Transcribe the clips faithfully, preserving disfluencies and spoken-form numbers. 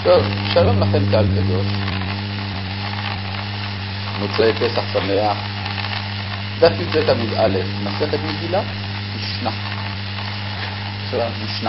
טוב, שלום לכם קהל קדוש. מוצאי פסח שמח. דף י"ט עמוד א', מסכת מגילה, משנה. שלום, משנה.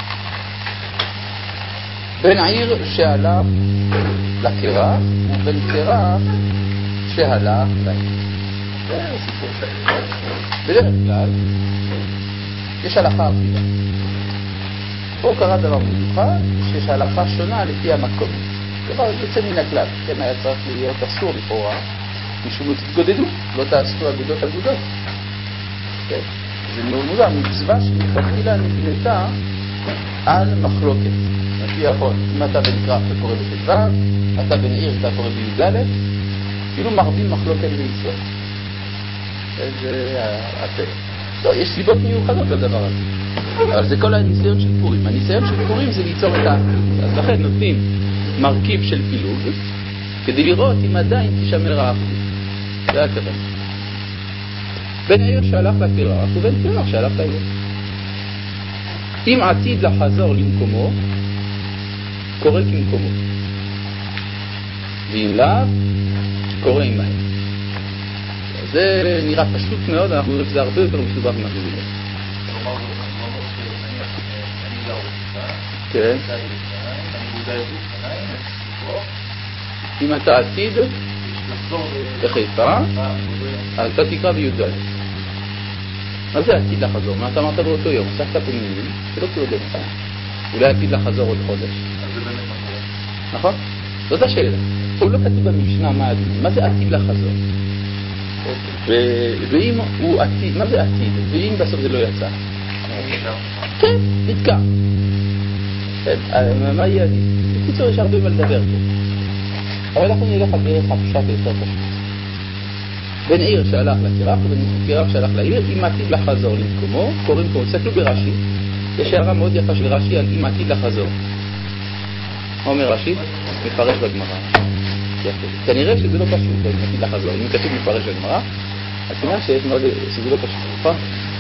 בן עיר שהלך לקרח ובן קרח שהלך לעיר. זה סיפור שלי. בדרך כלל יש הלכה אחידה. פה קרה דבר מיוחד שיש הלכה שונה לפי המקום. דבר יוצא מן הכלל. כן, היה צריך להיות אסור לכאורה משום לא תתגודדו, לא תעשו אגודות אגודות. כן? זה מאוד מוזר, מצווה שמלכתחילה נבנתה על מחלוקת. לפי החוק, אם אתה בן קרח אתה קורא בחדווה, אתה בן עיר אתה קורא בי"ד, כאילו מרבים מחלוקת בישראל. זה הפלא. לא, יש סיבות מיוחדות לדבר הזה. אבל זה כל הניסיון של פורים. הניסיון של פורים זה ליצור את האחדות. אז לכן נותנים מרכיב של פילוג, כדי לראות אם עדיין תשמר האחדות. זה הכוונה. בן עיר שהלך לקרח ובן קרח שהלך לעיר. אם עתיד לחזור למקומו, קורא כמקומו. ואם לאו, קורא עם מים. זה נראה פשוט מאוד, אנחנו רואים שזה הרבה יותר מסובך מהגבינות. כלומר, אני לא רוצה, כן. אני מודע את זה, אם אתה עתיד לחיפה, אז אתה תקרא בי"ד. מה זה עתיד לחזור? מה אתה אמרת באותו יום? עשת פנימים, שלא קורא במחר. אולי עתיד לחזור עוד חודש. אז זה באמת נכון. נכון? זאת השאלה. הוא לא כתוב במשנה מה עתיד. מה זה עתיד לחזור? ואם הוא עתיד, מה זה עתיד? ואם בסוף זה לא יצא? כן, נתקע. מה יהיה עתיד? בקיצור יש הרבה מה לדבר פה. אבל אנחנו נלך על דרך הפשט יותר פשוט. בן עיר שהלך לקרח ובן קרח שהלך לעיר, אם עתיד לחזור למקומו, קוראים פה, תסתכלו ברש"י, יש הערה מאוד יפה של רש"י על אם עתיד לחזור. מה אומר רש"י? מפרש בגמרא. כנראה שזה לא פשוט, אם עתיד לחזור. אם כתוב מפרש בגמרא, אז סימן שיש מאוד, שזה לא פשוט, נכון?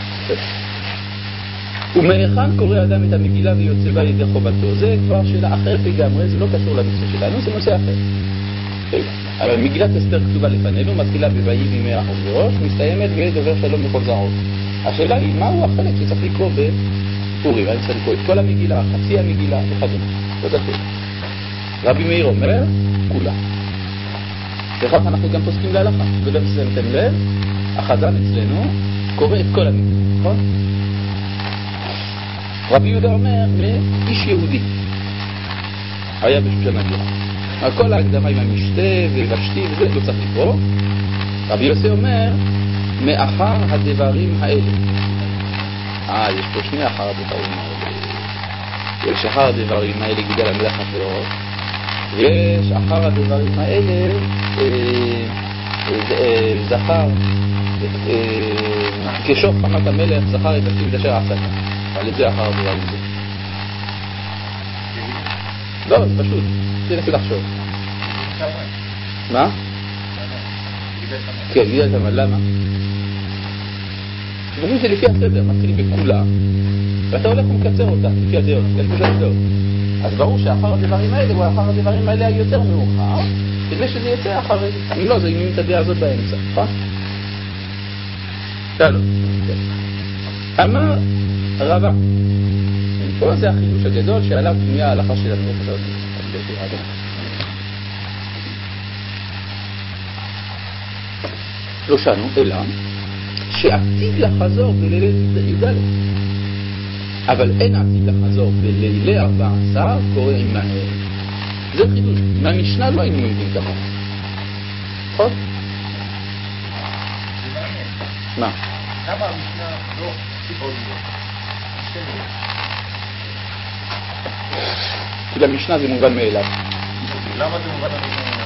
ומהיכן קורא אדם את המגילה ויוצא בה לידי חובתו? זה כבר שאלה אחרת לגמרי, זה לא קשור לנושא שלנו, זה נושא אחר. אבל מגילת אסתר כתובה לפנינו, מתחילה ב"ויהי בימי אחשוורוש", מסתיימת ב"דובר שלום לכל זרעו". השאלה היא, מהו החלק שצריך לקרוא בפורים? אני צריך לקרוא את כל המגילה, חצי המגילה וכדומה. זאת השאלה. רבי מאיר אומר, כולה. וכך אנחנו גם פוסקים להלכה. וגם שמתם לב, החז"ל אצלנו קורא את כל המגילה, נכון? רבי יהודה אומר, מאיש יהודי. היה בשושן הגירה. כל ההקדמה עם המשתה ובשתי וזה לא צריך לקרוא. רבי יוסי אומר, מאחר הדברים האלה. אה, יש פה שני אחר הדברים האלה. יש אחר הדברים האלה גידל המלך אחשוורוש, ויש אחר הדברים האלה זכר, כשוך חמת המלך זכר את עתיד אשר עשה. אבל את זה אחר הדברים הזה. לא, זה פשוט. זה לפי לחשוב. מה? כן, גידל תמן. למה? שבונים זה לפי הסדר, מתחילים בכולה, ואתה הולך ומקצר אותה, לפי הדעות, לפי הדעות. אז ברור שאחר הדברים האלה, או אחר הדברים האלה היה יותר מאוחר, כדי שזה יצא אחרי זה. אם לא, זה ימים את הדעה הזאת באמצע, נכון? לא, לא. אמר רבא, פה זה החידוש הגדול שעליו בנויה ההלכה של המלך הזאת. לא שנו, אלא שעתיד לחזור בלילי י"ד, אבל אין עתיד לחזור בלילי ארבע עשרה, קורא עם מהר. זה חידוש. מהמשנה לא היינו יודעים ככה. נכון? מה? כמה המשנה לא סיפור לי? כי למשנה זה מובן מאליו. למה זה מובן מאליו?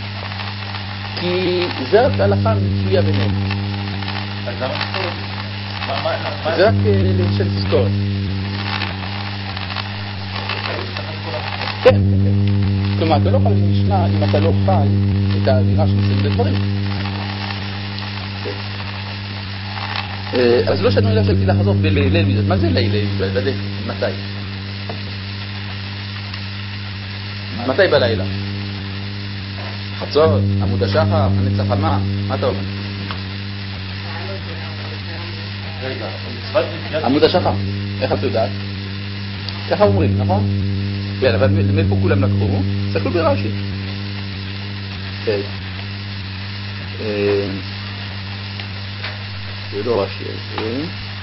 כי זאת ההלכה מצויה ביניהם. אז למה תזכור? זה רק של תזכורת. כן, כן. כלומר, אתה לא יכול למשנה אם אתה לא חי את האווירה שמסביב לדברים. אז לא שנו אלא שלתי לחזור בליל י"ד. מה זה ליל י"ד? מתי? מתי בלילה? חצות, עמוד השחר, הנצח חמה, מה אתה אומר? רגע, מצוות נקיעת... עמוד השחר, איך את יודעת? ככה אומרים, נכון? כן, אבל מאיפה כולם לקחו? תסתכלו ברש"י. כן. זה לא רש"י הזה.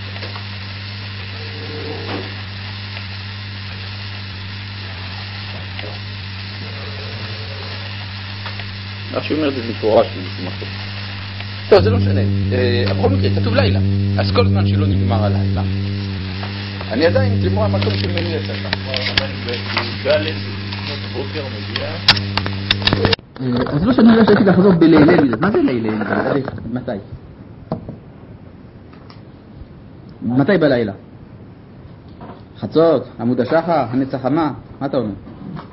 רש"י אומר את זה מפורש באיזשהו מקום. טוב, זה לא משנה. בכל מקרה, כתוב לילה. אז כל זמן שלא נגמר הלילה, אני עדיין כמו המקום של מנוי הצלחה. בגלת, לפנות בוקר מגיע. אז לא שאני יודע שהייתי לחזור בלילה מזה. מה זה לילה? מתי? מתי בלילה? חצות, עמוד השחר, הנצח חמה, מה אתה אומר?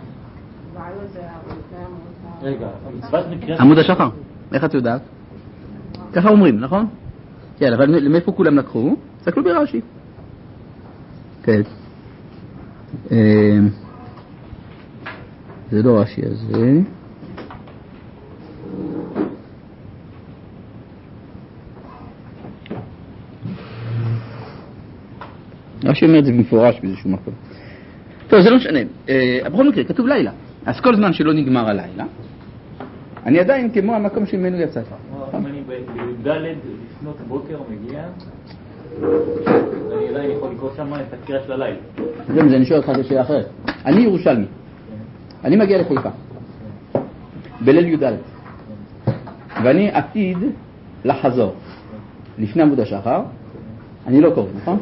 רגע, המצוות נקיעת... עמוד השחר, איך את יודעת? ככה אומרים, נכון? כן, אבל מאיפה כולם לקחו? תסתכלו ברש"י. כן. זה לא רש"י הזה. רש"י אומר את זה במפורש באיזשהו מקום. טוב, זה לא משנה. בכל מקרה, כתוב לילה. אז כל זמן שלא נגמר הלילה, אני עדיין כמו המקום שממנו יצאת. אם אני בגלת, לפנות בוקר מגיע, אני עדיין יכול לקרוא שם את הקריאה של הלילה. זה, אני שואל אותך שאלה אחרת. אני ירושלמי. אני מגיע לחיפה. בליל י"ד. ואני עתיד לחזור. לפני עמוד השחר, אני לא קורא, נכון?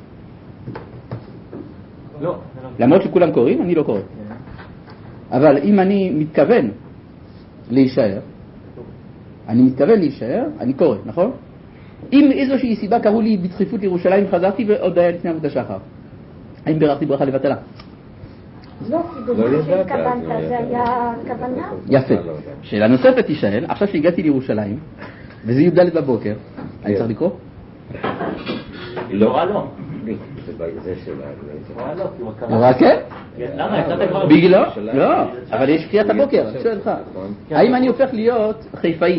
לא. למרות שכולם קוראים, אני לא קורא. אבל אם אני מתכוון להישאר, אני מתכוון להישאר, אני קורא, נכון? אם איזושהי סיבה קראו לי בדחיפות לירושלים, חזרתי ועוד היה לפני עמוד השחר. האם בירכתי ברכה לבטלה? לא, כי במה שהתכוונת זה היה כוונה. יפה. שאלה נוספת תישאל, עכשיו שהגעתי לירושלים, וזה י"ד בבוקר, אני צריך לקרוא? לא, לא. זה שאלה. רק כן? למה? יצאת כבר... בגללו? לא, אבל יש קריאת הבוקר, אני שואל לך. האם אני הופך להיות חיפאי?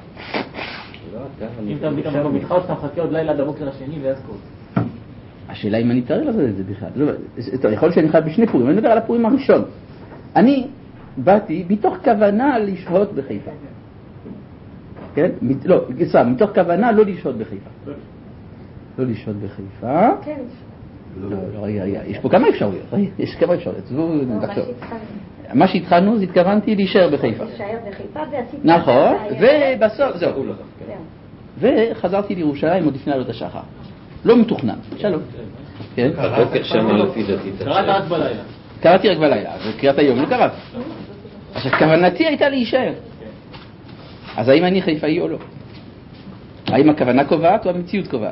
אם אתה מביא את המקום איתך, אתה מחכה עוד לילה עד הבוקר השני ואז קורא. השאלה אם אני צריך לעשות את זה בכלל. יכול להיות שאני חייב בשני פורים, אני מדבר על הפורים הראשון. אני באתי מתוך כוונה לשהות בחיפה. כן? לא, מתוך כוונה לא לשהות בחיפה. לא לשהות בחיפה. כן. לא, לא, רגע, רגע, יש פה כמה אפשרויות, יש כמה אפשרויות. מה שהתחלנו, זה התכוונתי להישאר בחיפה. להישאר בחיפה ועשיתי... נכון, ובסוף, זהו. וחזרתי לירושלים עוד לפני עלות השחר. לא מתוכנן, שלום. כן? הבוקר שמה לפי דתי. קראת רק בלילה. קראתי רק בלילה, וקריאת היום לא קראתי. עכשיו, כוונתי הייתה להישאר. אז האם אני חיפאי או לא? האם הכוונה קובעת או המציאות קובעת?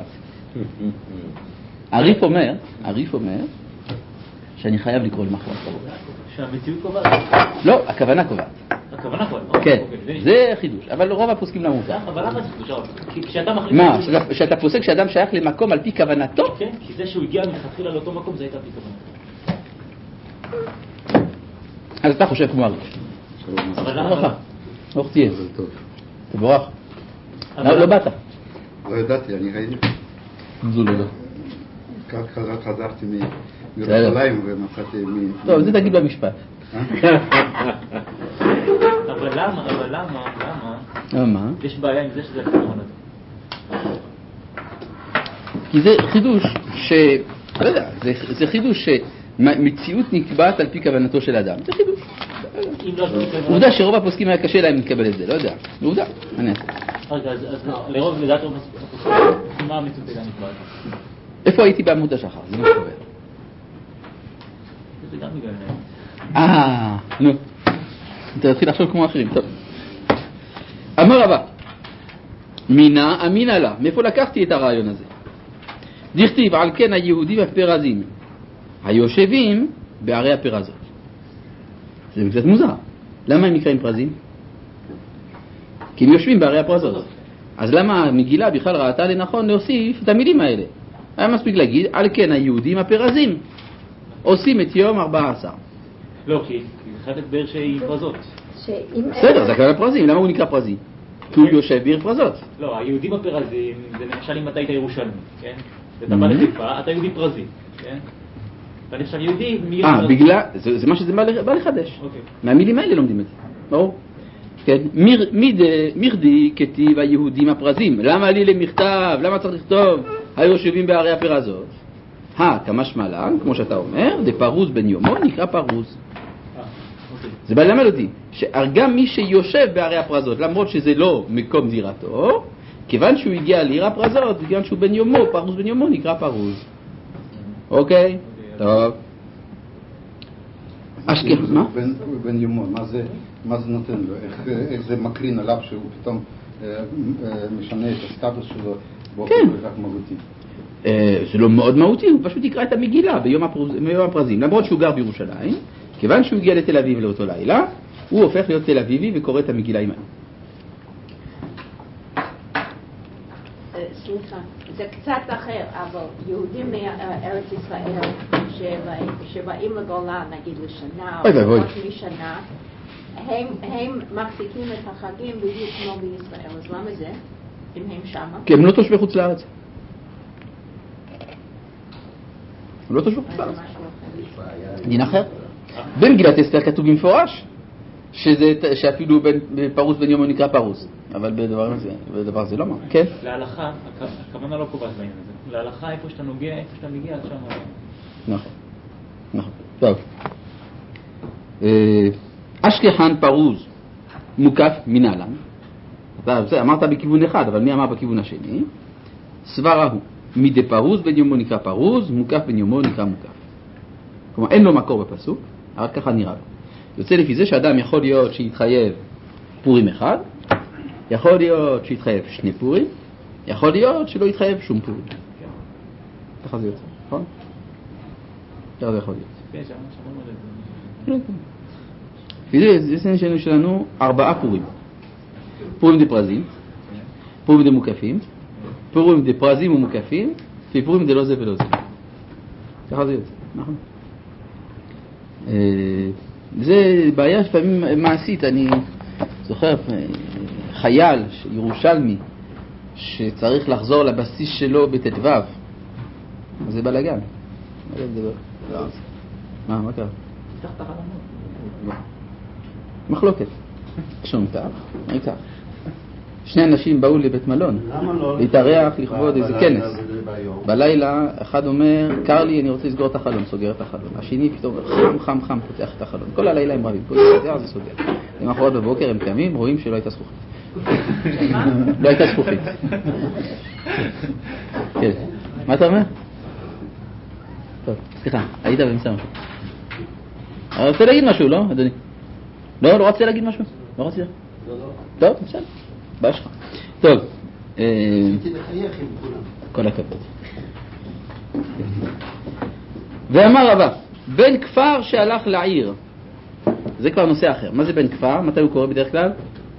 הריף אומר, הריף אומר שאני חייב לקרוא למחרת בבוקר. שהמציאות קובעת? לא, הכוונה קובעת. הכוונה קובעת? כן, זה חידוש, אבל רוב הפוסקים לא מותר. אבל למה זה חידוש? כי כשאתה מחליט... מה, שאתה פוסק שאדם שייך למקום על פי כוונתו? כן, כי זה שהוא הגיע מלכתחילה לאותו מקום זה הייתה פי כוונתו. אז אתה חושב כמו הריף. ברכה, ברוך תהיה. תבורך. לא באת. לא ידעתי, אני ראיתי. זו לא. כך חזרתי מירושלים ומצאתי מ... טוב, זה תגיד במשפט. אבל למה, אבל למה, למה? למה? יש בעיה עם זה שזה הכוונה. כי זה חידוש ש... לא יודע, זה חידוש שמציאות נקבעת על פי כוונתו של אדם. זה חידוש. עובדה שרוב הפוסקים היה קשה להם לקבל את זה, לא יודע. עובדה, אני אעשה. רגע, אז לרוב לדעת רוב הפוסקים, מה המציאות הייתה נקבעת? איפה הייתי בעמוד השחר? זה מה שקובע. זה גם בגלל נעים. אה, נו. אתה תתחיל לחשוב כמו אחרים, טוב. אמר רבא, מינה אמינה לה. מאיפה לקחתי את הרעיון הזה? דכתיב על כן היהודים הפרזים, היושבים בערי הפרזות. זה קצת מוזר. למה הם נקראים פרזים? כי הם יושבים בערי הפרזות. אז למה המגילה בכלל ראתה לנכון להוסיף את המילים האלה? היה מספיק להגיד, על כן היהודים הפרזים עושים את יום ארבע עשר. לא, כי חייבת באר שהיא פרזות. בסדר, זה הכלל הפרזים. למה הוא נקרא פרזי? כי הוא יושב בעיר פרזות. לא, היהודים הפרזים, זה למשל אם אתה היית ירושלמי, כן? ואתה בא לחיפה, אתה יהודי פרזי, כן? אתה נחשב יהודי מעיר פרזי. אה, בגלל, זה מה שזה בא לחדש. מהמילים האלה לומדים את זה. ברור? כן, מירדי כתיב היהודים הפרזים. למה לי למכתב? למה צריך לכתוב היושבים בערי הפרזות? אה, כמשמע לן, כמו שאתה אומר, דפרוז בן יומו נקרא פרוז. זה בא ללמד אותי, שגם מי שיושב בערי הפרזות, למרות שזה לא מקום דירתו, כיוון שהוא הגיע לעיר הפרזות, כיוון שהוא בן יומו, פרוז בן יומו נקרא פרוז. אוקיי? טוב. אשכח, מה? בן יומו, מה זה נותן לו? איך זה מקרין עליו שהוא פתאום משנה את הסטטוס שלו באופן כל כך מהותי? זה לא מאוד מהותי, הוא פשוט יקרא את המגילה ביום הפרזים, למרות שהוא גר בירושלים, כיוון שהוא הגיע לתל אביב לאותו לילה, הוא הופך להיות תל אביבי וקורא את המגילה עם העם. סליחה, זה קצת אחר, אבל יהודים מארץ ישראל שבאים לגולה, נגיד לשנה או פחות משנה, הם מחזיקים את החגים בדיוק כמו בישראל, אז למה זה? אם הם שמה? כי הם לא תושבי חוץ לארץ. הם לא תושבי חוץ לארץ. דין אחר. במגילת אסתר כתוב במפורש שאפילו פרוס בן יומו נקרא פרוס, אבל בדבר הזה, בדבר הזה לא מה. כן? להלכה, הכוונה לא קובעת בעניין הזה. להלכה איפה שאתה נוגע, איפה שאתה מגיע, עד שם. נכון. נכון. טוב. אשכחן פרוז מוקף מנהלן. אתה אמרת בכיוון אחד, אבל מי אמר בכיוון השני? סברה הוא. מדי פרוז בן יומו נקרא פרוז, מוקף בן יומו נקרא מוקף. כלומר, אין לו מקור בפסוק, אבל ככה נראה לו. יוצא לפי זה שאדם יכול להיות שיתחייב פורים אחד, יכול להיות שיתחייב שני פורים, יכול להיות שלא יתחייב שום פורים. ככה זה יוצא, נכון? ככה זה יכול להיות. לפי זה, זה שלנו ארבעה פורים. פורים דה פרזים, פורים דה מוקפים, פורים דה פרזים ומוקפים, ופורים דה לא זה ולא זה. ככה זה יוצא, נכון? זה בעיה לפעמים מעשית. אני זוכר חייל ירושלמי שצריך לחזור לבסיס שלו בתתוו, זה בלגן. מה, מה קרה? מחלוקת. שום תח, מה איתך? שני אנשים באו לבית מלון להתארח לכבוד איזה כנס. בלילה אחד אומר, קר לי, אני רוצה לסגור את החלון, סוגר את החלון. השני פתאום חם חם חם פותח את החלון. כל הלילה הם רבים, כל סוגר זה סוגר. למחרת בבוקר הם קמים, רואים שלא הייתה זכוכית. לא הייתה זכוכית. כן. מה אתה אומר? טוב, סליחה, היית באמצע משהו. אני רוצה להגיד משהו, לא, אדוני? לא, לא רציתי להגיד משהו? לא רציתי? טוב, בסדר. בעיה שלך. טוב. רציתי לחייך עם כולם. כל הכבוד. ואמר רבא, בן כפר שהלך לעיר. זה כבר נושא אחר. מה זה בן כפר? מתי הוא קורא בדרך כלל?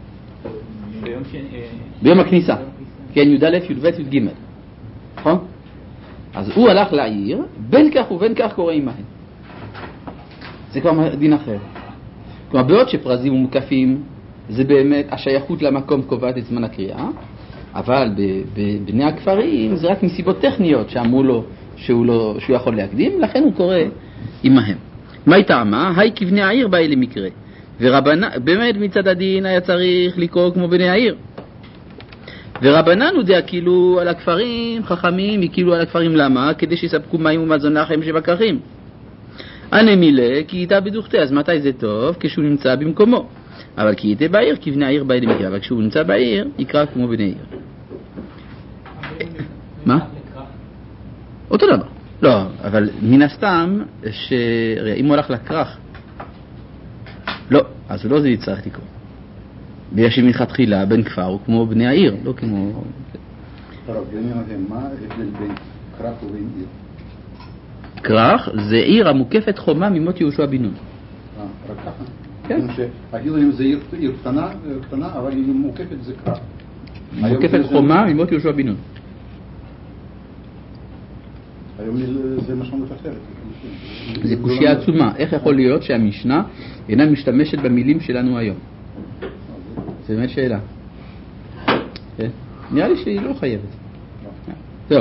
ביום הכניסה. כן, י' א', י' ב', י' ג'. נכון? אז הוא הלך לעיר, בין כך ובין כך קורא עמהם. זה כבר דין אחר. כלומר, בעוד שפרזים ומוקפים, זה באמת השייכות למקום קובעת את זמן הקריאה, אבל בבני הכפרים זה רק מסיבות טכניות שאמרו לו שהוא, לא, שהוא יכול להקדים, לכן הוא קורא עמהם. מה היא טעמה? היי כבני העיר באי למקרה. ורבנן, באמת מצד הדין היה צריך לקרוא כמו בני העיר. ורבנן הוא דעה כאילו על הכפרים, חכמים היא כאילו על הכפרים, למה? כדי שיספקו מים ומזון לחם שבקרים. הנמילה כי איתה בדוכתה, אז מתי זה טוב? כשהוא נמצא במקומו. אבל כי איתה בעיר, כבני העיר באי למקרה, אבל כשהוא נמצא בעיר, יקרא כמו בני עיר. מה? אותו דבר. לא, אבל מן הסתם, שאם הוא הלך לכרך, לא, אז לא זה יצטרך לקרוא. בגלל שמלכתחילה בן כפר הוא כמו בני העיר, לא כמו... טוב, מה ההבדל בין כרך ובין עיר? כרך זה עיר המוקפת חומה ממות יהושע בן נון. אה, רק ככה? כן. אפילו זה עיר קטנה, אבל היא מוקפת זה כרך. מוקפת חומה ממות יהושע בן נון. היום זה מה משמעות אחרת. זה קושיה עצומה. איך יכול להיות שהמשנה אינה משתמשת במילים שלנו היום? זה באמת שאלה. נראה לי שהיא לא חייבת. טוב.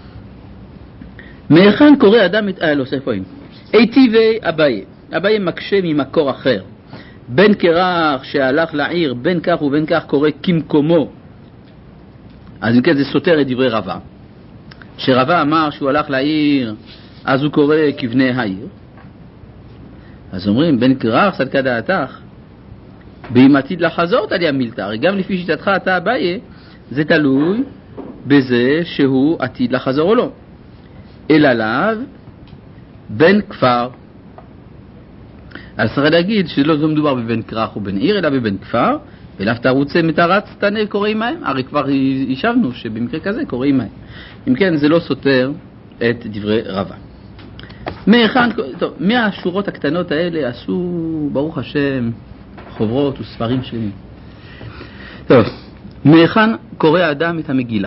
מהיכן קורא אדם את... אה, לא, ספויים. היטיבי אביי. אביי מקשה ממקור אחר. בין קרח שהלך לעיר, בין כך ובין כך קורא כמקומו. אז אם כן זה סותר את דברי רבה. שרבה אמר שהוא הלך לעיר, אז הוא קורא כבני העיר. אז אומרים, בין קרח סדקה דעתך, באם עתיד לחזור תליה מילתא. הרי גם לפי שיטתך אתה אביי, זה תלוי בזה שהוא עתיד לחזור או לא. אלא לאו בין כפר. אז צריך להגיד שלא מדובר בבין כרך ובין עיר, אלא בבין כפר, ולאו תרוצה מתרץ תנה קוראים מים. הרי כבר ישבנו שבמקרה כזה קוראים מים. אם כן, זה לא סותר את דברי רבה. מהיכן, טוב, מהשורות הקטנות האלה עשו, ברוך השם, חוברות וספרים שלמים. טוב, מהיכן קורא האדם את המגילה?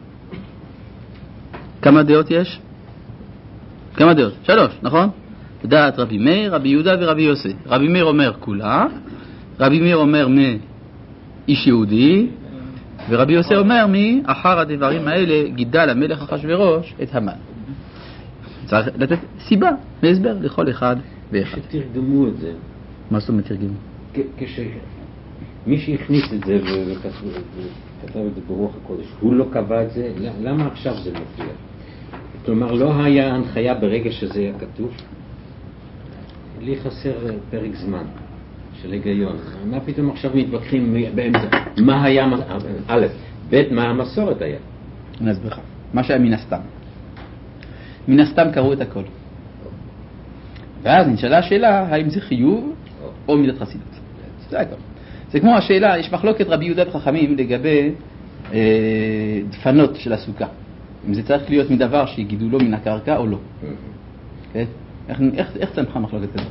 כמה דעות יש? כמה דעות? שלוש, נכון? דעת רבי מאיר, רבי יהודה ורבי יוסי. רבי מאיר אומר כולה, רבי מאיר אומר מאיש יהודי, ורבי יוסי אומר מאחר הדברים האלה גידל המלך אחשוורוש את המן. צריך לתת סיבה והסבר לכל אחד ואחד. שתרגמו את זה. מה זאת אומרת תרגמו? כשמי שהכניס את זה וכתב את זה ברוח הקודש, הוא לא קבע את זה, למה עכשיו זה מופיע? כלומר, לא היה הנחיה ברגע שזה היה כתוב? לי חסר פרק זמן של היגיון. מה פתאום עכשיו מתווכחים באמצע? מה היה, א', ב', מה המסורת היה? אני אסביר לך. מה שהיה מן הסתם. מן הסתם קראו את הכל. ואז נשאלה השאלה, האם זה חיוב או מידת חסידות. זה הכל. זה כמו השאלה, יש מחלוקת רבי יהודה וחכמים לגבי אה, דפנות של הסוכה. אם זה צריך להיות מדבר שגידולו מן הקרקע או לא. כן? איך, איך, איך צמחה מחלוקת כזאת?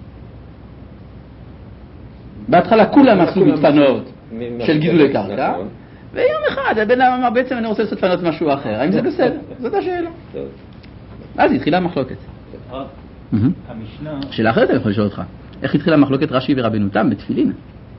בהתחלה כולם עשו דפנות של גידולי קרקע, ויום אחד הבן אדם אמר בעצם אני רוצה לעשות דפנות משהו אחר. האם זה בסדר? זאת השאלה. אז התחילה המחלוקת. המשנה... שאלה אחרת אני יכול לשאול אותך. איך התחילה מחלוקת רש"י ורבנו תם בתפילין?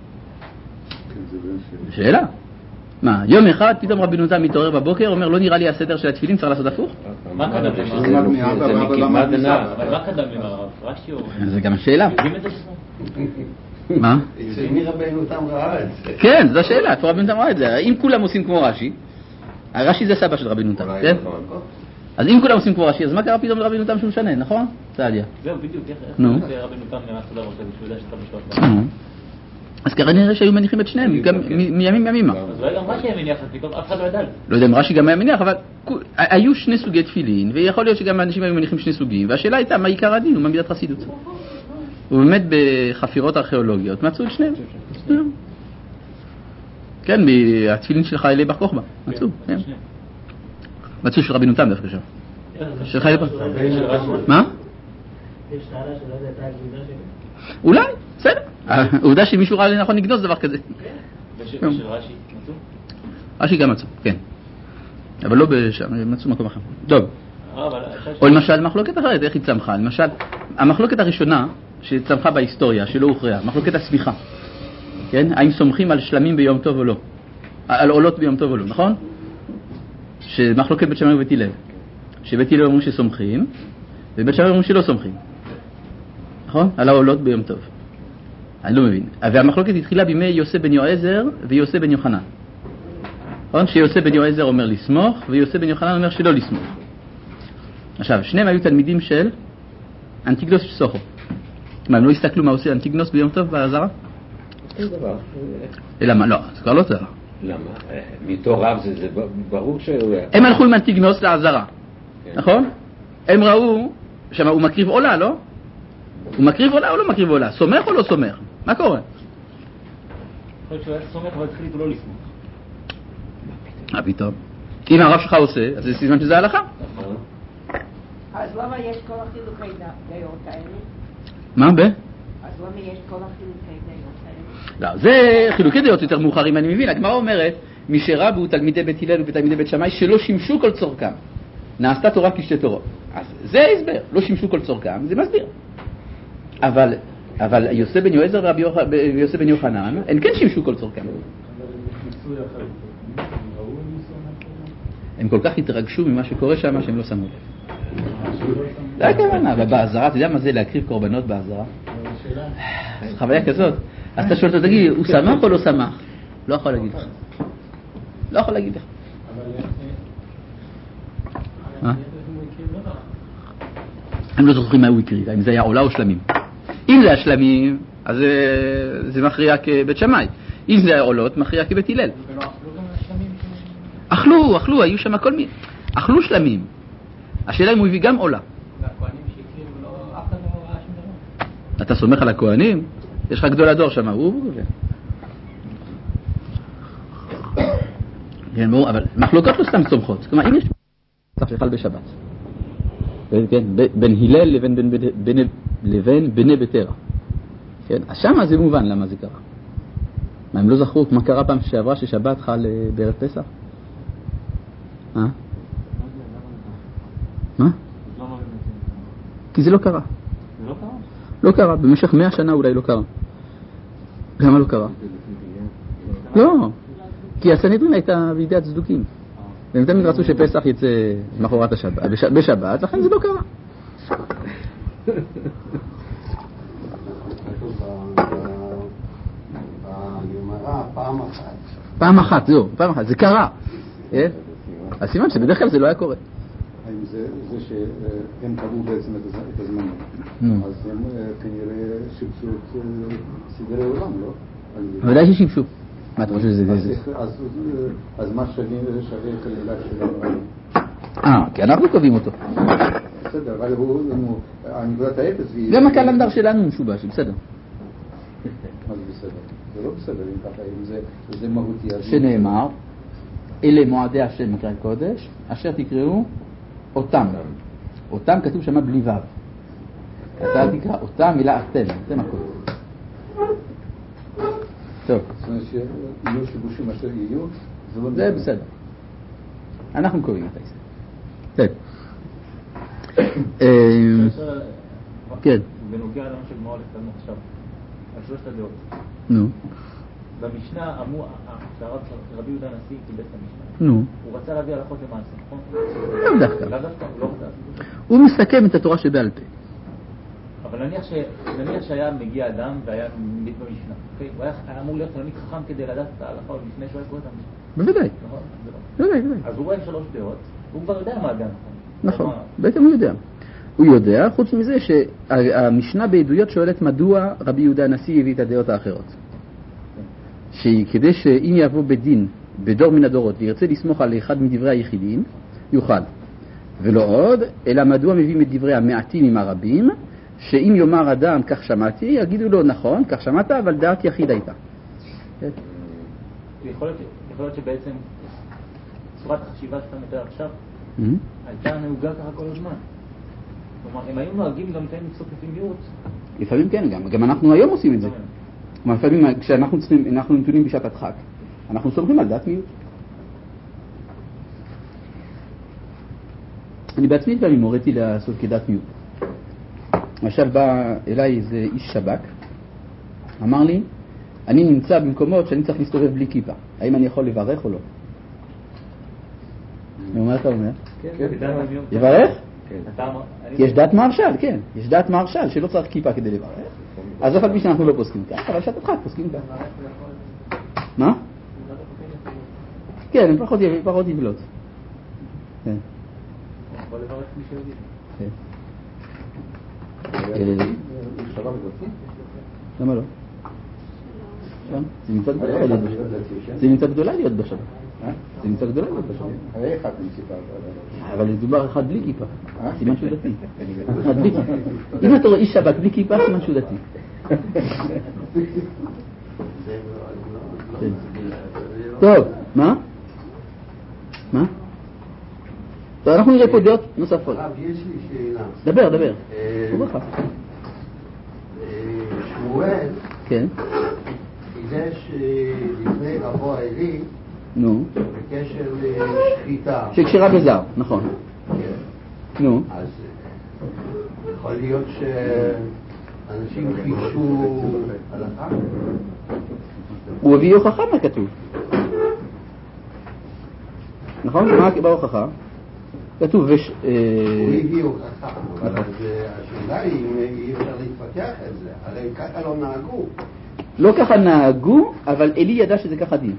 שאלה. מה, יום אחד פתאום רבנו תם מתעורר בבוקר, אומר לא נראה לי הסדר של התפילין, צריך לעשות הפוך? מה קדם למה? זה מקדמת דנא. אבל מה קדם למה הרב? רש"י או... זה גם השאלה. יודעים את זה? מה? מי רבנו תם ראה את זה? כן, זו השאלה, איפה רבנו תם ראה את זה? אם כולם עושים כמו רש"י, הרש"י זה סבא של רבנו תם, כן? אז אם כולם עושים כמו רש"י, אז מה קרה פתאום לרבנו תם שהוא משנה, נכון? צעדיה. זהו, בדיוק, איך נו. זה רבנו תם למה סדר רוצה בשביל יודע שאתה משתות? אז ככה נראה שהיו מניחים את שניהם, גם מימים ימימה. אז אולי גם רש"י היה מניח, פתאום אף אחד לא ידע. לא יודע אם רש"י גם היה מניח, אבל היו שני סוגי תפילין, ויכול להיות שגם האנשים היו מניחים שני סוגים, והשאלה הייתה מה עיקר הדין ומה מידת חסידות. ובאמת בחפירות ארכיאולוגיות מצאו את שניהם. כן, התפילין של חיילי בר כוכבא, מצאו, כן. מצאו של רבנו תם דווקא שם. של חיילי בר כוכבא. מה? יש טענה שלא יודעת את הגבידה שלי? אולי, בסדר. העובדה שמישהו ראה לנכון לגנוז דבר כזה. ושל רש"י מצאו? רש"י גם מצאו, כן. אבל לא בשם, מצאו מקום אחר. טוב. או למשל מחלוקת אחרת, איך היא צמחה? למשל, המחלוקת הראשונה שצמחה בהיסטוריה, שלא הוכרעה, מחלוקת הסמיכה. כן? האם סומכים על שלמים ביום טוב או לא? על עולות ביום טוב או לא, נכון? שמחלוקת בית שמאי ובית הלל. שבית הלל אומרים שסומכים, ובית שמאי אומרים שלא סומכים. נכון? על העולות ביום טוב. אני לא מבין. והמחלוקת התחילה בימי יוסף בן יועזר ויוסף בן יוחנן. נכון? שיוסף בן יועזר אומר לסמוך, ויוסף בן יוחנן אומר שלא לסמוך. עכשיו, שניהם היו תלמידים של אנטיגנוס סוכו. מה, הם לא הסתכלו מה עושה אנטיגנוס ביום טוב בעזרה? זה דבר. אלא מה? לא, זה כבר לא זרה. למה? מתור רב זה ברור שהוא... הם הלכו עם אנטיגנוס לעזרה. נכון? הם ראו, שמה, הוא מקריב עולה, לא? הוא מקריב עולה או לא מקריב עולה? סומך או לא סומך? מה קורה? יכול להיות שהוא היה סומך אבל התחליט לא לסמוך. מה פתאום? אם הרב שלך עושה, אז זה סימן שזה הלכה. אז למה יש כל החילוקי דעות האלה? מה, ב? אז למה יש כל החילוקי דעות האלה? לא, זה חילוקי דעות יותר מאוחרים, אני מבין. הגמרא אומרת, מי שרבו תלמידי בית הלל ותלמידי בית שמאי שלא שימשו כל צורכם. נעשתה תורה כשתי תורות. אז זה ההסבר, לא שימשו כל צורכם, זה מסביר. אבל, אבל יוסף בן יועזר ויוסף בן יוחנן, הם כן שימשו כל צורכם. הם כל כך התרגשו ממה שקורה שם, שהם לא שמו לב. זה הכוונה, אבל בעזרה, אתה יודע מה זה להקריב קורבנות בעזרה? חוויה כזאת. אז אתה שואל אותו, תגיד, הוא שמח או לא שמח? לא יכול להגיד לך. לא יכול להגיד לך. הם לא זוכרים מה הוא הקריב, אם זה היה עולה או שלמים. אם זה היה שלמים, אז זה מכריע כבית שמאי. אם זה היה עולות, מכריע כבית הלל. אכלו, אכלו, היו שם כל מיני. אכלו שלמים. השאלה אם הוא הביא גם עולה. והכהנים שהקריבו, אף אחד לא ראה שום דבר. אתה סומך על הכהנים? יש לך גדול הדור שם, הוא גובה. כן, אבל מחלוקות לא סתם סומכות. כלומר, אם יש צריך שחל בשבת. כן, בין הלל לבין לבין בני ביתרה. כן, אז שמה זה מובן למה זה קרה. מה, הם לא זכרו מה קרה פעם שעברה ששבת חל בערב פסח? אה? מה? כי זה לא קרה. זה לא קרה? לא קרה, במשך מאה שנה אולי לא קרה. למה לא קרה? לא, כי הסנהדרין הייתה בידי הצדוקים. והם תמיד רצו שפסח יצא מאחורת השבת, בשבת, לכן זה לא קרה. פעם אחת. פעם אחת, זהו, פעם אחת, זה קרה. אז סימן שבדרך כלל זה לא היה קורה. האם זה שהם קבעו בעצם את הזמנים. אז הם כנראה שיבשו את סדרי עולם, לא? ודאי ששיבשו. מה אתה חושב שזה זה? אז מה שווה כלילה שלנו? אה, כי אנחנו קובעים אותו. בסדר, אבל הוא, הנקודת האפס היא... גם הקלנדר שלנו משובש, בסדר. מה זה בסדר? זה לא בסדר, אם ככה, אם זה מהותי. שנאמר, אלה מועדי השם מקרא קודש, אשר תקראו אותם. אותם כתוב שמה בלי וו. אתה תקרא אותם מילה אתם, זה מה קורה. טוב. זאת אומרת שיהיו שיבושים אשר יהיו, זה לא בסדר. זה בסדר. אנחנו קוראים את זה. טוב. כן. בנוגע למה שגמרא לכתבנו עכשיו, על שלושת הדעות. נו. במשנה אמרו, רבי יהודה הנשיא קיבל את המשנה. נו. הוא רצה להביא הלכות למעשה, נכון? לא דווקא. לא דווקא, הוא לא רצה. הוא מסכם את התורה שבעל פה. אבל נניח שהיה מגיע אדם והיה מת במשנה, הוא היה אמור להיות תלמיד חכם כדי לדעת את ההלכה עוד לפני שהוא היה קורא את המשנה. בוודאי. נכון? בוודאי, בוודאי. אז הוא רואה שלוש דעות, הוא כבר יודע מה הדעה, נכון? נכון, בעצם הוא יודע. הוא יודע, חוץ מזה שהמשנה בעדויות שואלת מדוע רבי יהודה הנשיא הביא את הדעות האחרות. שכדי שאם יבוא בדין בדור מן הדורות וירצה לסמוך על אחד מדברי היחידים, יוכל. ולא עוד, אלא מדוע מביא את דברי המעטים עם הרבים, שאם יאמר אדם כך שמעתי, יגידו לו נכון, כך שמעת, אבל דעת יחיד הייתה. יכול להיות שבעצם צורת החשיבה שאתה מתאר עכשיו הייתה נהוגה ככה כל הזמן. כלומר, הם היו נוהגים גם לפעמים לפסוק לפי מיעוט. לפעמים כן, גם, גם אנחנו היום עושים את זה. כלומר, לפעמים כשאנחנו צריכים, אנחנו נתונים בשעת הדחק, אנחנו סומכים על דעת מיעוט. אני בעצמי פעמים הוריתי לעשות כדעת מיעוט. למשל בא אליי איזה איש שב"כ, אמר לי, אני נמצא במקומות שאני צריך להסתובב בלי כיפה. האם אני יכול לברך או לא? מה אתה אומר? כן, לברך? כי יש דת מהרש"ל, כן. יש דת מהרש"ל שלא צריך כיפה כדי לברך. אז אף על פי שאנחנו לא פוסקים כך, אבל שעת הדחק פוסקים כך. מה? כן, הם פחות יבלות. כן. יכול לברך מי שיודעים. כן. שב"כ דתי? למה לא? זה מצד גדולה להיות בשבת. זה מצד גדולה להיות בשבת. זה מצד גדולה להיות בשבת. היה אחד עם כיפה. אבל לדובר אחד בלי כיפה. סימן שהוא דתי. אחד בלי כיפה. אם אתה רואה איש שב"כ בלי כיפה, סימן שהוא דתי. טוב, מה? מה? טוב, אנחנו נראה פה דעות נוספות. יש לי שאלה. דבר, דבר. שמואל כן. חידש לפני רבו עלי נו. בקשר לשחיטה. שקשרה בזר, נכון. נו. אז יכול להיות שאנשים חידשו הלכה? הוא הביא הוכחה מה כתוב. נכון? מה בהוכחה? כתוב וש... הוא הביא הוכחה, אבל השאלה היא אם אי אפשר להתפתח את זה, הרי ככה לא נהגו. לא ככה נהגו, אבל אלי ידע שזה ככה דין.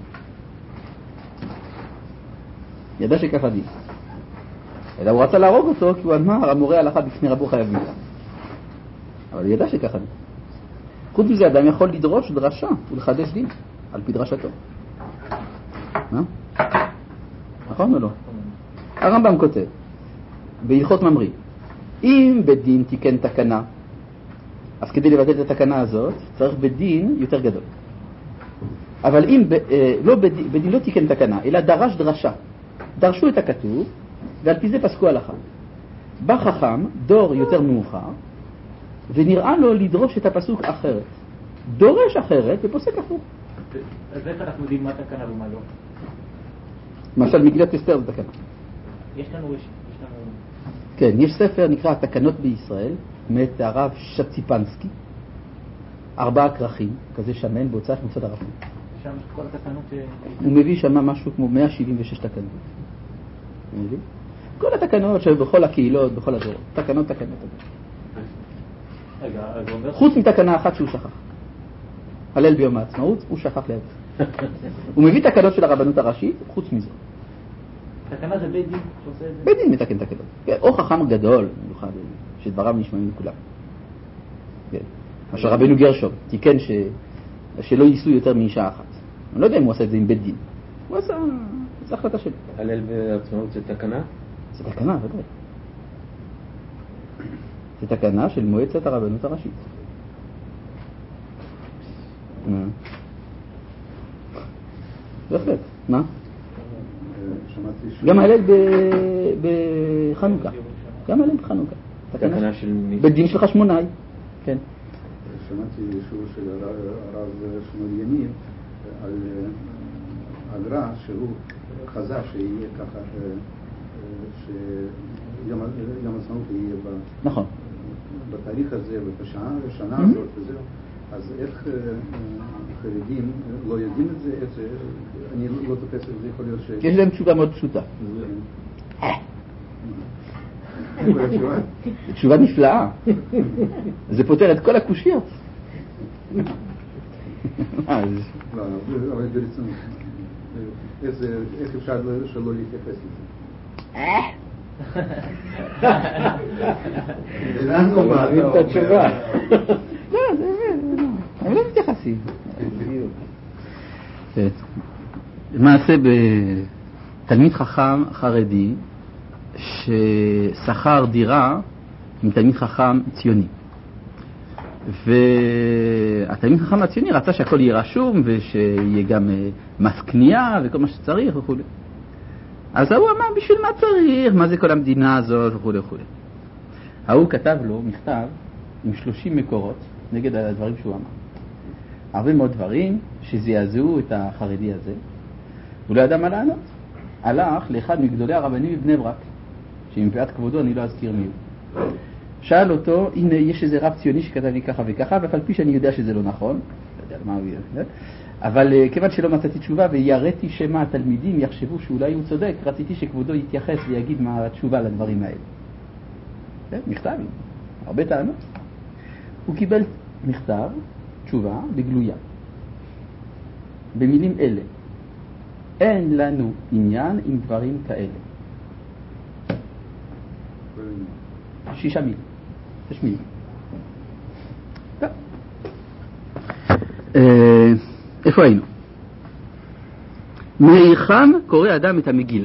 ידע שככה דין. אלא הוא רצה להרוג אותו כי הוא אמר, המורה הלכה בפני רבו חייב מיתה. אבל הוא ידע שככה דין. חוץ מזה, אדם יכול לדרוש דרשה ולחדש דין על פי דרשתו. מה? נכון או לא? הרמב"ם כותב בהלכות ממרי, אם בדין תיקן תקנה, אז כדי לבטל את התקנה הזאת צריך בדין יותר גדול. אבל אם ב, אה, לא בדין, בדין לא תיקן תקנה, אלא דרש דרשה, דרשו את הכתוב ועל פי זה פסקו הלכה. בא חכם דור יותר מאוחר ונראה לו לדרוש את הפסוק אחרת, דורש אחרת ופוסק הפוך. אז איך אנחנו יודעים מה תקנה ומה לא? למשל מגילת אסתר זה תקנה. יש לנו, יש לנו... כן, יש ספר נקרא התקנות בישראל, מאת הרב שציפנסקי, ארבעה כרכים, כזה שמן בהוצאת מוסד הרב. שם כל התקנות... הוא מביא שם משהו כמו מאה שבעים ושש תקנות. מביא? כל התקנות שבכל הקהילות, בכל הדורות. תקנות, תקנות, תקנות. רגע, אז הוא אומר... חוץ מתקנה אחת שהוא שכח. הלל ביום העצמאות, הוא שכח להביא. הוא מביא תקנות של הרבנות הראשית, חוץ מזה. תקנה זה בית דין שעושה את זה? בית דין מתקן תקנות. כן, או חכם גדול, במיוחד, שדבריו נשמעים לכולם. כן. אשר רבנו גרשום, תיקן ש... שלא ייסו יותר מאישה אחת. אני לא יודע אם הוא עשה את זה עם בית דין. הוא עשה... זה החלטה שלו. הלל בעצמאות זה תקנה? זה תקנה, ודאי. זה תקנה של מועצת הרבנות הראשית. בהחלט. מה? גם הלל בחנוכה. גם הלל בחנוכה. תקנה של מי? בדין של חשמונאי. כן. שמעתי שיעור של הרב שמואל יניב על אגרה שהוא חזה שיהיה ככה, שיום העצמאות יהיה נכון. בתאריך הזה ובשנה הזאת וזהו. אז איך חרדים לא יודעים את זה? אני לא תופס את זה, יכול להיות ש... יש להם תשובה מאוד פשוטה. תשובה נפלאה. זה פותר את כל הקושיות. לא, אבל ברצינות. איך אפשר שלא להתייחס לזה? אנחנו מערים את התשובה. לא, זה באמת, הם לא מתייחסים. למעשה בתלמיד חכם חרדי ששכר דירה עם תלמיד חכם ציוני, והתלמיד חכם הציוני רצה שהכל יהיה רשום ושיהיה גם מס קנייה וכל מה שצריך וכו'. אז הוא אמר בשביל מה צריך, מה זה כל המדינה הזאת וכו' וכו'. הוא כתב לו מכתב עם שלושים מקורות נגד הדברים שהוא אמר. הרבה מאוד דברים שזעזעו את החרדי הזה. הוא לא ידע מה לענות. הלך לאחד מגדולי הרבנים בבני ברק, שמפאת כבודו אני לא אזכיר מי הוא. שאל אותו, הנה יש איזה רב ציוני שכתב לי ככה וככה, ואף על פי שאני יודע שזה לא נכון, לא יודע מה הוא יהיה, אבל כיוון שלא מצאתי תשובה ויראתי שמה התלמידים יחשבו שאולי הוא צודק, רציתי שכבודו יתייחס ויגיד מה התשובה לדברים האלה. מכתב, הרבה טענות. הוא קיבל מכתב, תשובה, בגלויה. במילים אלה, אין לנו עניין עם דברים כאלה. שישה מילים. שש מילים. טוב. איפה היינו? מהיכן קורא אדם את המגילה?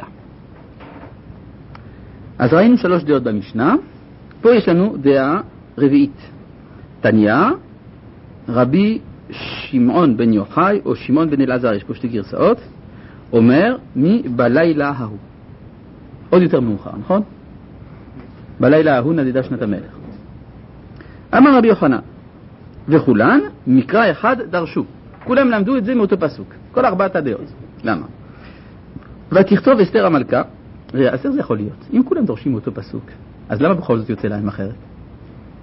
אז ראינו שלוש דעות במשנה. פה יש לנו דעה רביעית. תניה, רבי שמעון בן יוחאי או שמעון בן אלעזר, יש פה שתי גרסאות, אומר מי בלילה ההוא. עוד יותר מאוחר, נכון? בלילה ההוא נדדה שנת המלך. אמר רבי יוחנן, וכולן מקרא אחד דרשו. כולם למדו את זה מאותו פסוק, כל ארבעת הדעות. למה? ותכתוב אסתר המלכה, אסתר זה יכול להיות, אם כולם דורשים מאותו פסוק, אז למה בכל זאת יוצא להם אחרת?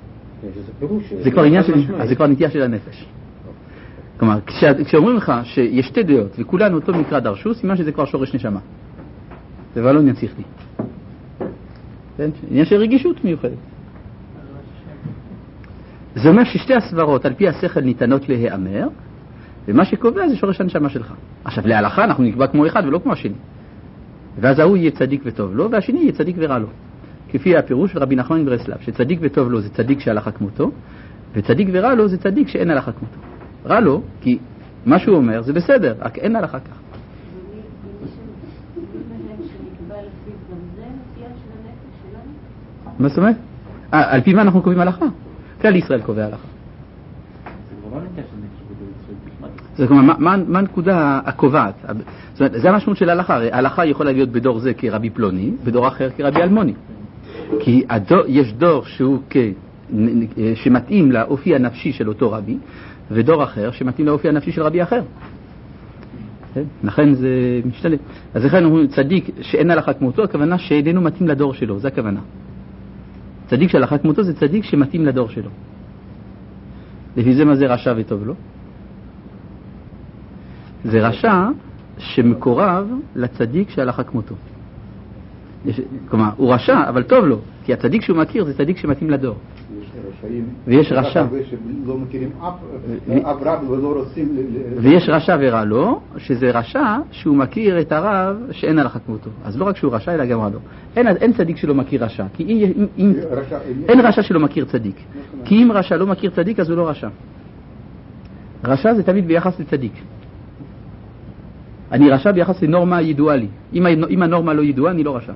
זה כבר נטייה של הנפש. כלומר, כשאומרים לך שיש שתי דעות וכולנו אותו מקרא דרשו, סימן שזה כבר שורש נשמה. זה כבר לא עניין שכלי. עניין של רגישות מיוחדת. זה אומר ששתי הסברות על פי השכל ניתנות להיאמר, ומה שקובע זה שורש הנשמה שלך. עכשיו, להלכה אנחנו נקבע כמו אחד ולא כמו השני. ואז ההוא יהיה צדיק וטוב לו, והשני יהיה צדיק ורע לו. כפי הפירוש של רבי נחמן מברסלב, שצדיק וטוב לו זה צדיק שהלכה כמותו, וצדיק ורע לו זה צדיק שאין הלכה כמותו. רע לו, כי מה שהוא אומר זה בסדר, רק אין הלכה כך. מה זאת אומרת? על פי מה אנחנו קובעים הלכה? כלל ישראל קובע הלכה. זה כלומר, מה הנקודה הקובעת? זה המשמעות של ההלכה. ההלכה יכולה להיות בדור זה כרבי פלוני, בדור אחר כרבי אלמוני. כי יש דור שהוא שמתאים לאופי הנפשי של אותו רבי, ודור אחר שמתאים לאופי הנפשי של רבי אחר. לכן זה משתלם. אז לכן הוא צדיק שאין הלכה כמותו, הכוונה שאיננו מתאים לדור שלו, זה הכוונה. צדיק שהלכה כמותו זה צדיק שמתאים לדור שלו. לפי זה מה זה רשע וטוב לו? זה רשע שמקורב לצדיק שהלכה כמותו. כלומר, הוא רשע, אבל טוב לו, כי הצדיק שהוא מכיר זה צדיק שמתאים לדור. ויש רשע לא מכירים אף רב ולא רוצים. ויש רשע ורע לו, שזה רשע שהוא מכיר את הרב שאין הלכה כמותו. אז לא רק שהוא רשע אלא גם רע לו. אין, אין צדיק שלא מכיר רשע, כי אם, אם, אם, אין רשע שלא מכיר צדיק. כי אם רשע לא מכיר צדיק אז הוא לא רשע. רשע זה תמיד ביחס לצדיק. אני רשע ביחס לנורמה ידועה לי. אם, אם הנורמה לא ידועה אני לא רשע.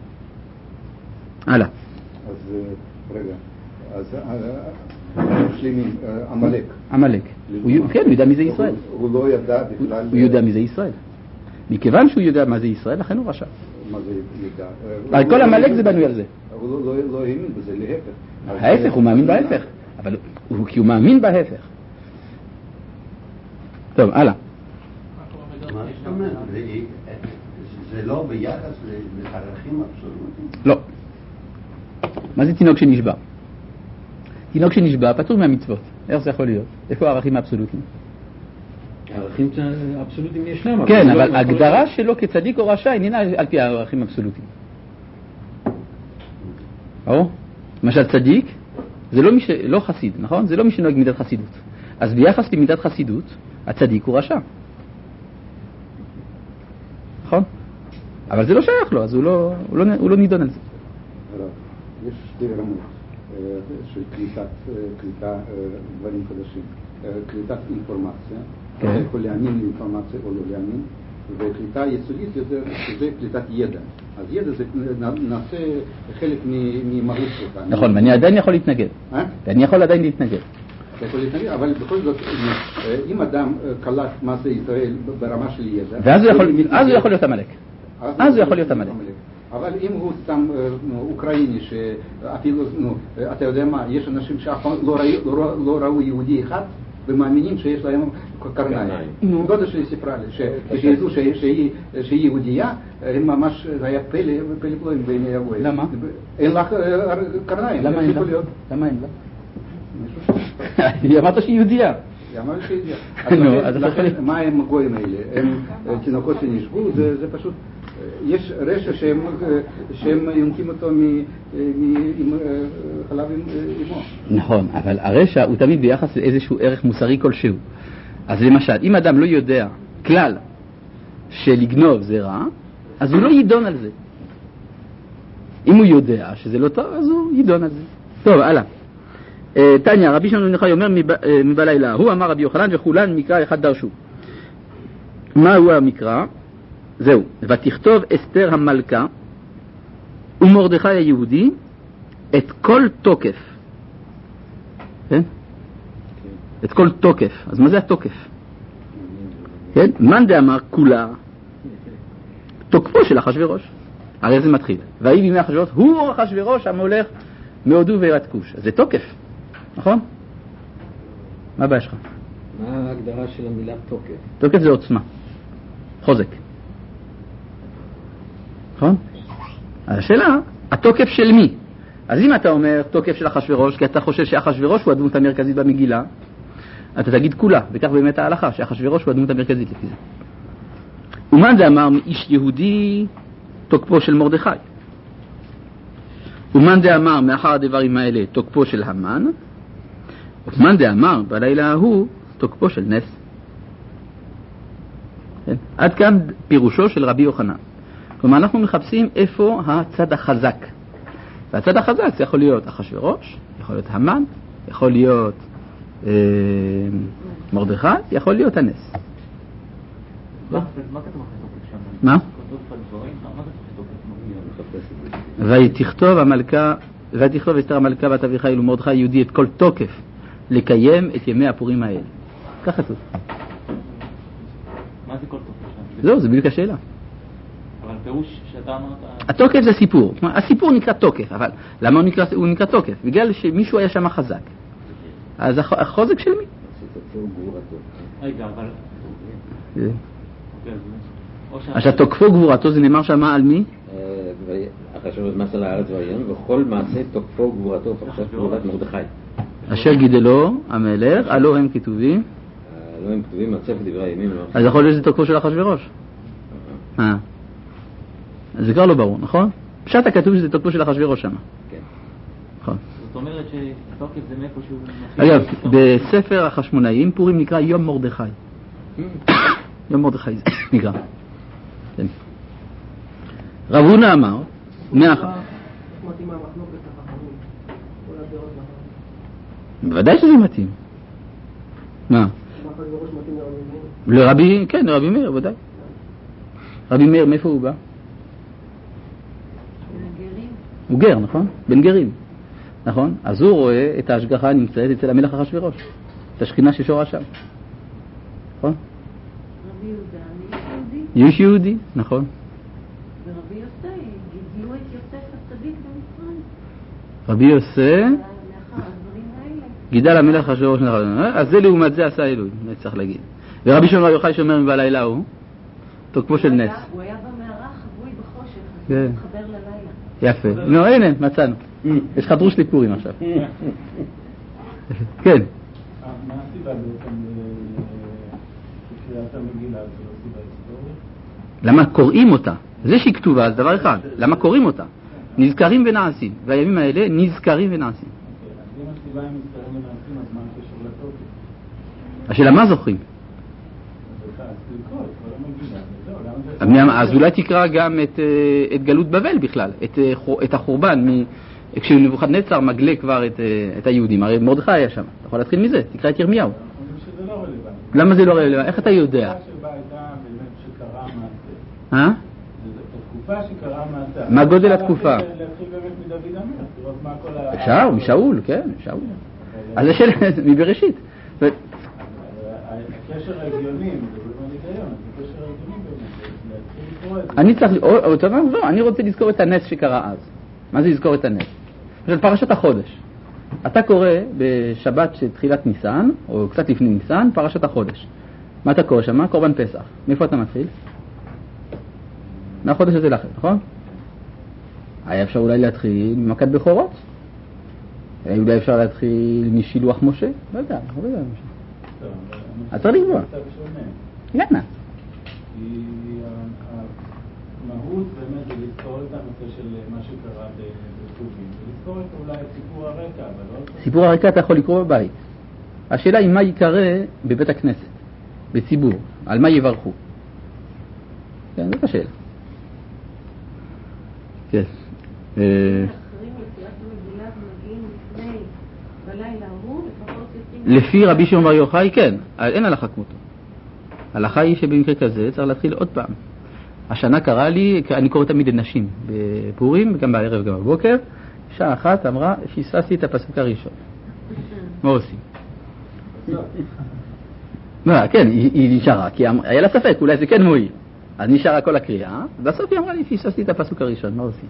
הלאה. אז רגע. אז שלמים, עמלק. עמלק. כן, הוא יודע מי זה ישראל. הוא לא ידע בכלל... הוא יודע מי זה ישראל. מכיוון שהוא יודע מה זה ישראל, לכן הוא רשע. מה זה ידע? כל עמלק זה בנוי על זה. הוא לא האמין בזה, להפך. ההפך, הוא מאמין בהפך. אבל כי הוא מאמין בהפך. טוב, הלאה. מה זאת אומרת? זה לא ביחס לערכים אבסולוטיים? לא. מה זה תינוק שנשבע? תינוק שנשבע פטור מהמצוות. איך זה יכול להיות? איפה הערכים האבסולוטיים? הערכים האבסולוטיים ישנם. כן, אבל ההגדרה שלו כצדיק או רשע איננה על פי הערכים האבסולוטיים. או? למשל צדיק זה לא, מש... לא חסיד, נכון? זה לא מי שנוהג מידת חסידות. אז ביחס למידת חסידות הצדיק הוא רשע. נכון? אבל זה לא שייך לו, אז הוא לא, הוא לא, הוא לא נידון על זה. יש שתי רמות של קליטת, קליטה דברים חדשים. קליטת אינפורמציה, אתה יכול להאמין לאינפורמציה או לא להאמין, וקליטה יסודית יותר, שזה קליטת ידע. אז ידע זה נעשה חלק ממהות שלך. נכון, ואני עדיין יכול להתנגד. ואני יכול עדיין להתנגד. אתה יכול להתנגד, אבל בכל זאת, אם אדם קלט מה זה ישראל ברמה של ידע... ואז הוא יכול להיות עמלק. אז הוא יכול להיות עמלק. אבל אם הוא סתם אוקראיני, שאפילו, אתה יודע מה, יש אנשים שאף פעם לא ראו יהודי אחד, ומאמינים שיש להם קרניים. דודה שלי סיפרה לי, כשידעו שהיא יהודייה, הם ממש, זה היה פלא פלאים בעיני הגויים. למה? אין לך קרניים. למה אין לה? למה אין לה? היא אמרת שהיא יהודייה. היא אמרת שהיא יהודייה. לכן, מה הם הגויים האלה? הם תינוקות שנשבו, זה פשוט... יש רשע שהם, שהם יונקים אותו עם חלב אימו. נכון, אבל הרשע הוא תמיד ביחס לאיזשהו ערך מוסרי כלשהו. אז למשל, אם אדם לא יודע כלל שלגנוב זה רע, אז הוא לא יידון על זה. אם הוא יודע שזה לא טוב, אז הוא יידון על זה. טוב, הלאה. תניא, רבי שמעון בן יוחאי אומר מבלילה, הוא אמר רבי יוחנן וכולן מקרא אחד דרשו. מהו המקרא? זהו, ותכתוב אסתר המלכה ומרדכי היהודי את כל תוקף. כן? את כל תוקף. אז מה זה התוקף? כן? מאן דאמר כולה תוקפו של אחשוורוש. הרי זה מתחיל. ויהי בימי אחשוורוש, הוא אחשוורוש המולך מהודו ויראת כוש. אז זה תוקף, נכון? מה הבעיה שלך? מה ההגדרה של המילה תוקף? תוקף זה עוצמה, חוזק. נכון? השאלה, התוקף של מי? אז אם אתה אומר תוקף של אחשוורוש, כי אתה חושב שאחשוורוש הוא הדמות המרכזית במגילה, אתה תגיד כולה, וכך באמת ההלכה, שאחשוורוש הוא הדמות המרכזית לפי זה. ומאן דאמר מאיש יהודי תוקפו של מרדכי. ומאן דאמר מאחר הדברים האלה תוקפו של המן. ומאן דאמר בלילה ההוא תוקפו של נס. כן? עד כאן פירושו של רבי יוחנן. כלומר אנחנו מחפשים איפה הצד החזק. והצד החזק זה יכול להיות אחשוורוש, יכול להיות המן, יכול להיות אה, מרדכי, יכול להיות הנס. מה כתוב אחרי שם? מה? כתוב בדברים, מה כתוב? ותכתוב המלכה, ותכתוב אסתר המלכה בת אביחיל ומרדכי יהודי את כל תוקף לקיים את ימי הפורים האלה. כך כתוב. מה זה כל תוקף שם? זהו, זה בדיוק השאלה. אבל פירוש שאתה אמרת... התוקף זה סיפור. הסיפור נקרא תוקף, אבל למה הוא נקרא, הוא נקרא תוקף? בגלל שמישהו היה שם חזק. אז החוזק של מי? רגע, אבל... עכשיו תוקפו גבורתו זה נאמר שמה על מי? אחרי שרואה מסע לארץ והעליון וכל מעשה תוקפו גבורתו פרשת גבורת מרדכי אשר גידלו המלך הלא הם כתובים הלא הם כתובים מצף דברי הימים. אז יכול להיות שזה תוקפו של אחשוורוש. אה זה כבר לא ברור, נכון? פשט הכתוב שזה תוקפו של אחשוורוש שם. כן. נכון. זאת אומרת שתוקף זה מאיפה שהוא... אגב, בספר החשמונאים פורים נקרא יום מרדכי. יום מרדכי זה נקרא. רב הונא אמר, מאחר. בוודאי שזה מתאים. מה? לרבי, כן, לרבי מאיר, ודאי. רבי מאיר, מאיפה הוא בא? הוא גר, נכון? בן גרים. נכון? אז הוא רואה את ההשגחה נמצאת אצל המלך אחשוורוש. את השכינה ששורה שם. נכון? רבי יהודה, איש יהודי, נכון. ורבי יוסי, גידלו את יוסף הצדיק במצרים. רבי יוסי, לאחר הדברים האלה. גידל המלך אחשוורוש, אז זה לעומת זה עשה אלוהים, אני צריך להגיד. ורבי שמעון בר יוחאי שאומר בלילה הוא, תוקפו של נס. הוא היה במערה חבוי בחושך, אז כן. הוא מתחבר ללילה. יפה. נו, הנה, מצאנו. יש לך דרוש ליפורים עכשיו. כן. מה הסיבה בעצם לקריאת המגילה? זה לא סיבה היסטורית? למה קוראים אותה? זה שהיא כתובה, זה דבר אחד. למה קוראים אותה? נזכרים ונעשים. והימים האלה נזכרים ונעשים. אז אם הסיבה הם נזכרים ונעשים, אז מה הקשר לתוקף? השאלה מה זוכרים? אז אולי תקרא גם את, את גלות בבל בכלל, את, את החורבן, כשנבוכדנצר מגלה כבר את, את היהודים, הרי מרדכי היה שם, אתה יכול להתחיל מזה, תקרא את ירמיהו. שזה לא רלוונטי. למה זה לא רלוונטי? איך אתה יודע? התקופה שבה הייתה באמת שקרה מעשה. אה? התקופה שקרה מעשה. מה גודל התקופה? להתחיל באמת מדוד המלך, לראות מה כל ה... אפשר, משאול, כן, משאול. אז השאלה, מבראשית. הקשר ההגיוני, אני צריך, אני רוצה לזכור את הנס שקרה אז. מה זה לזכור את הנס? של פרשת החודש. אתה קורא בשבת של תחילת ניסן, או קצת לפני ניסן, פרשת החודש. מה אתה קורא שם? קורבן פסח. מאיפה אתה מתחיל? מהחודש הזה לכם, נכון? היה אפשר אולי להתחיל ממכת בכורות. אולי אפשר להתחיל משילוח משה. לא יודע, לא יודע. אתה צריך לקבוע. יאללה. כי המהות באמת זה לזכור את הנושא של מה שקרה בטובים, ולזכור את אולי את סיפור הרקע, אבל לא... סיפור הרקע אתה יכול לקרוא בבית. השאלה היא מה יקרה בבית הכנסת, בציבור, על מה יברכו. כן, זאת השאלה. כן. לפי רבי שמעון בר יוחאי, כן, אין הלכה כמותו. ההלכה היא שבמקרה כזה צריך להתחיל עוד פעם. השנה קרה לי, אני קורא תמיד לנשים בפורים, גם בערב גם בבוקר, שעה אחת אמרה, פספסתי את הפסוק הראשון. מה עושים? כן, היא נשארה, כי היה לה ספק, אולי זה כן מועיל. אז נשארה כל הקריאה, בסוף היא אמרה לי, פספסתי את הפסוק הראשון, מה עושים?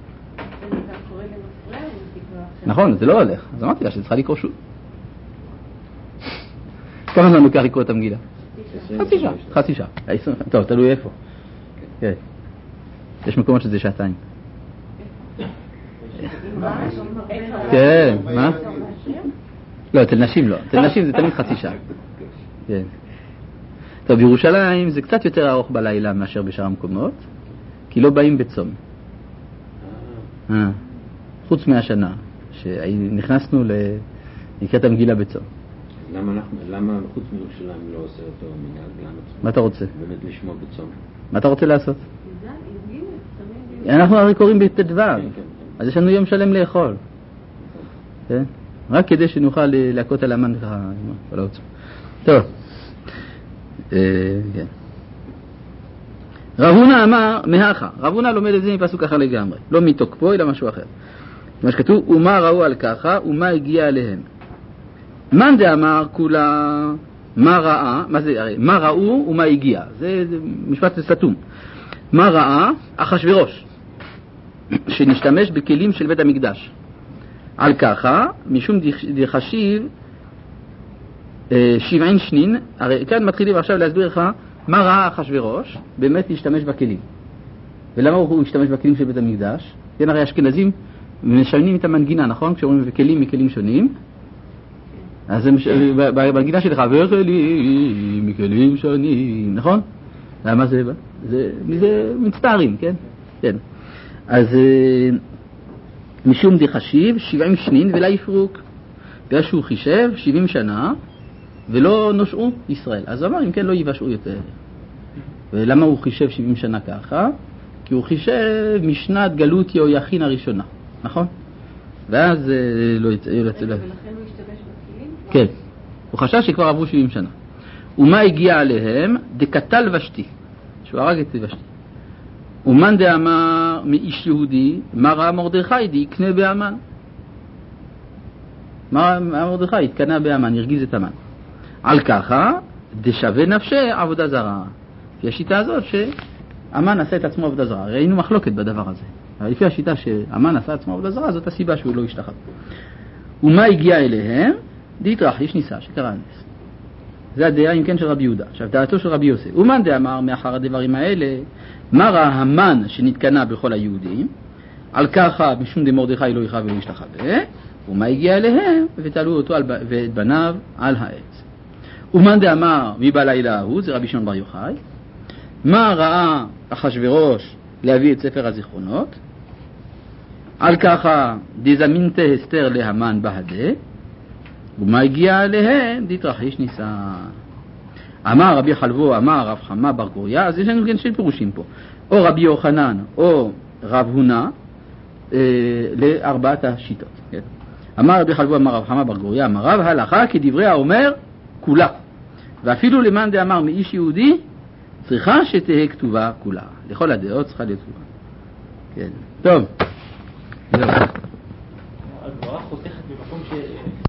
נכון, זה לא הולך. אז אמרתי לה שצריכה לקרוא שוב. כמה זמן לוקח לקרוא את המגילה? חצי שעה. חצי שעה. טוב, תלוי איפה. יש מקומות שזה שעתיים. כן, מה? לא, אצל נשים לא. אצל נשים זה תמיד חצי שעה. כן. טוב, בירושלים זה קצת יותר ארוך בלילה מאשר בשאר המקומות, כי לא באים בצום. חוץ מהשנה, שנכנסנו לקראת המגילה בצום. למה חוץ מירושלים לא עושה אותו מנהג? מה אתה רוצה? באמת לשמוע בצום. מה אתה רוצה לעשות? אנחנו הרי קוראים בט"ו, אז יש לנו יום שלם לאכול. רק כדי שנוכל להכות על המן ככה. טוב. רב הונא אמר מהכה. רב הונא לומד את זה מפסוק אחר לגמרי, לא מתוקפו אלא משהו אחר. מה שכתוב, ומה ראו על ככה ומה הגיע אליהם. מאן דאמר כולה מה ראה, מה זה, הרי, מה ראו ומה הגיע, זה, זה משפט סתום. מה ראה? אחשוורוש, שנשתמש בכלים של בית המקדש. על ככה, משום דחשיב שבעין שנין, הרי כאן מתחילים עכשיו להסביר לך מה ראה אחשוורוש, באמת להשתמש בכלים. ולמה הוא השתמש בכלים של בית המקדש? כן, הרי אשכנזים משנים את המנגינה, נכון? כשאומרים בכלים מכלים שונים, אז בנגינה שלך, וכלים מכלים שונים, נכון? למה זה? זה מצטערים, כן? כן. אז משום דחשיב שבעים שנין ולא יפרוק. בגלל שהוא חישב שבעים שנה ולא נושעו ישראל. אז הוא אמר, אם כן, לא יבשעו יותר. ולמה הוא חישב שבעים שנה ככה? כי הוא חישב משנת גלות יהויכין הראשונה, נכון? ואז לא יצא... ולכן הוא השתמש בכלים? כן. הוא חשב שכבר עברו שבעים שנה. ומה הגיע עליהם? דקטל ושתי. שהוא הרג את ושתי. ומאן דאמר מאיש יהודי, מה ראה מרדכי דיקנה באמן. מה מרדכי? התקנה באמן, הרגיז את המן. על ככה, דשווה נפשי עבודה זרה. לפי השיטה הזאת שאמן עשה את עצמו עבודה זרה. ראינו מחלוקת בדבר הזה. אבל לפי השיטה שאמן עשה את עצמו עבודה זרה, זאת הסיבה שהוא לא השתחווה. ומה הגיע אליהם? דיטרח, יש ניסה, שקרה הנס. זה הדעה אם כן של רבי יהודה. עכשיו, דעתו של רבי יוסי. ומאן דאמר מאחר הדברים האלה, מה ראה המן שנתקנה בכל היהודים? על ככה, משום דמרדכי לא יכאב ולא ישתחווה. ומה הגיע אליהם? ותעלו אותו ואת בניו על העץ. ומאן דאמר מבלילה ההוא, זה רבי שמעון בר יוחאי. מה ראה אחשוורוש להביא את ספר הזיכרונות? על ככה דזמינתה אסתר להמן בהדה. ומה הגיע אליהם? דתרחיש ניסה. אמר רבי חלבו, אמר רב חמה בר גוריה, אז יש לנו כן שני פירושים פה. או רבי יוחנן או רב הונא, אה, לארבעת השיטות. כן. אמר רבי חלבו, אמר רב חמה בר גוריה, אמר רב הלכה כדברי האומר כולה. ואפילו למאן דאמר מאיש יהודי, צריכה שתהיה כתובה כולה. לכל הדעות צריכה להיות כתובה. כן. טוב. זהו.